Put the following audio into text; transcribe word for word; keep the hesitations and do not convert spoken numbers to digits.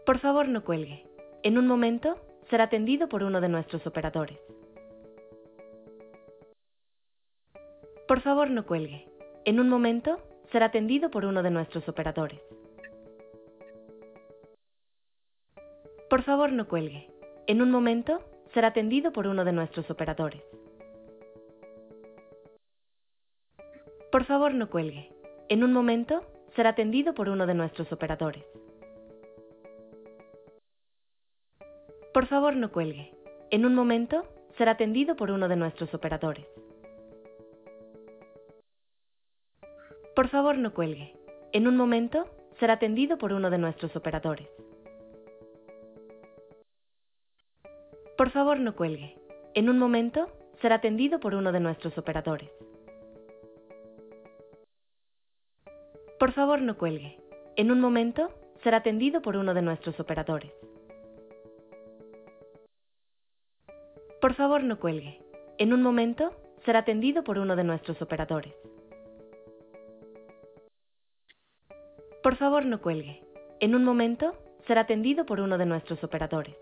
Por favor, no cuelgue. En un momento, será atendido por uno de nuestros operadores. Por favor, no cuelgue. En un momento, será atendido por uno de nuestros operadores. Por favor, no cuelgue. En un momento, será atendido por uno de nuestros operadores. Por favor, no cuelgue. En un momento, será atendido por uno de nuestros operadores. Por favor, no cuelgue. En un momento, será atendido por uno de nuestros operadores. Por favor, no cuelgue. En un momento, será atendido por uno de nuestros operadores. Por favor, no cuelgue. En un momento, será atendido por uno de nuestros operadores. Por favor, no cuelgue. En un momento, será atendido por uno de nuestros operadores. Por favor, no cuelgue. En un momento, será atendido por uno de nuestros operadores. Por favor, no cuelgue. En un momento, será atendido por uno de nuestros operadores.